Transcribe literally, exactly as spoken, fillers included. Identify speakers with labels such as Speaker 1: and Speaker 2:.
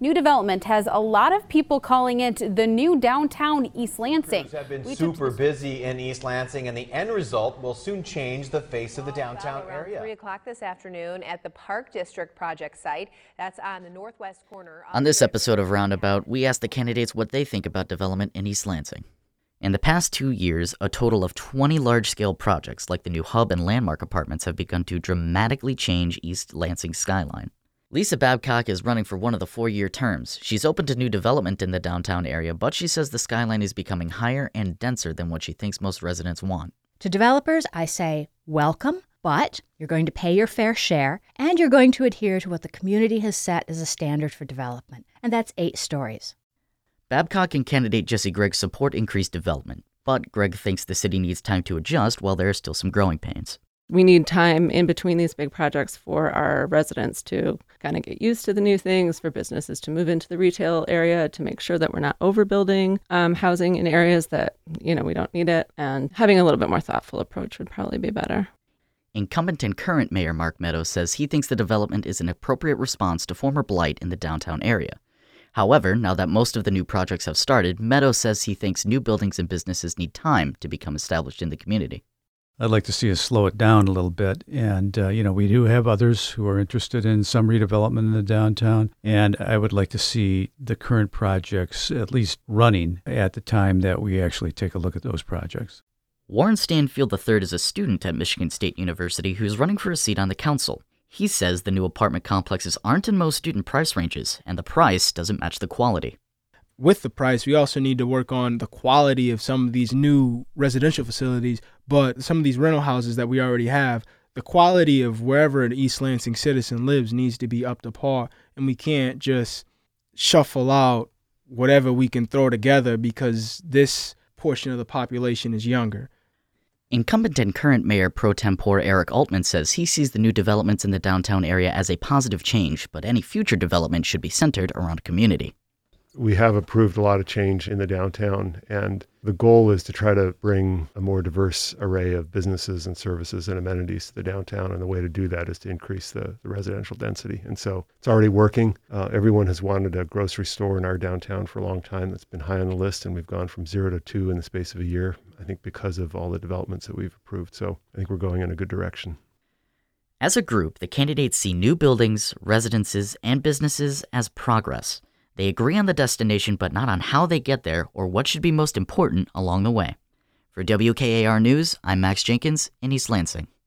Speaker 1: New development has a lot of people calling it the new downtown East Lansing.
Speaker 2: Crews have been
Speaker 1: We
Speaker 2: super busy in East Lansing, and the end result will soon change the face of the downtown
Speaker 3: Around
Speaker 2: area.
Speaker 3: three o'clock this afternoon at the Park District project site. That's on the northwest corner.
Speaker 4: On this episode of Roundabout, we asked the candidates what they think about development in East Lansing. In the past two years, a total of twenty large-scale projects like the new Hub and Landmark apartments have begun to dramatically change East Lansing's skyline. Lisa Babcock is running for one of the four-year terms. She's open to new development in the downtown area, but she says the skyline is becoming higher and denser than what she thinks most residents want.
Speaker 5: To developers, I say, welcome, but you're going to pay your fair share, and you're going to adhere to what the community has set as a standard for development, and that's eight stories.
Speaker 4: Babcock and candidate Jesse Gregg support increased development, but Gregg thinks the city needs time to adjust while there are still some growing pains.
Speaker 6: We need time in between these big projects for our residents to kind of get used to the new things, for businesses to move into the retail area, to make sure that we're not overbuilding um, housing in areas that, you know, we don't need it. And having a little bit more thoughtful approach would probably be better.
Speaker 4: Incumbent and current Mayor Mark Meadows says he thinks the development is an appropriate response to former blight in the downtown area. However, now that most of the new projects have started, Meadows says he thinks new buildings and businesses need time to become established in the community.
Speaker 7: I'd like to see us slow it down a little bit. And, uh, you know, we do have others who are interested in some redevelopment in the downtown. And I would like to see the current projects at least running at the time that we actually take a look at those projects.
Speaker 4: Warren Stanfield the third is a student at Michigan State University who's running for a seat on the council. He says the new apartment complexes aren't in most student price ranges, and the price doesn't match the quality.
Speaker 8: With the price, we also need to work on the quality of some of these new residential facilities, but some of these rental houses that we already have, the quality of wherever an East Lansing citizen lives needs to be up to par, and we can't just shuffle out whatever we can throw together because this portion of the population is younger.
Speaker 4: Incumbent and current Mayor Pro Tempore Eric Altman says he sees the new developments in the downtown area as a positive change, but any future development should be centered around community.
Speaker 9: We have approved a lot of change in the downtown, and the goal is to try to bring a more diverse array of businesses and services and amenities to the downtown, and the way to do that is to increase the, the residential density. And so it's already working. Uh, everyone has wanted a grocery store in our downtown for a long time. That's been high on the list, and we've gone from zero to two in the space of a year, I think because of all the developments that we've approved. So I think we're going in a good direction.
Speaker 4: As a group, the candidates see new buildings, residences, and businesses as progress. They agree on the destination, but not on how they get there or what should be most important along the way. For W K A R News, I'm Max Jenkins in East Lansing.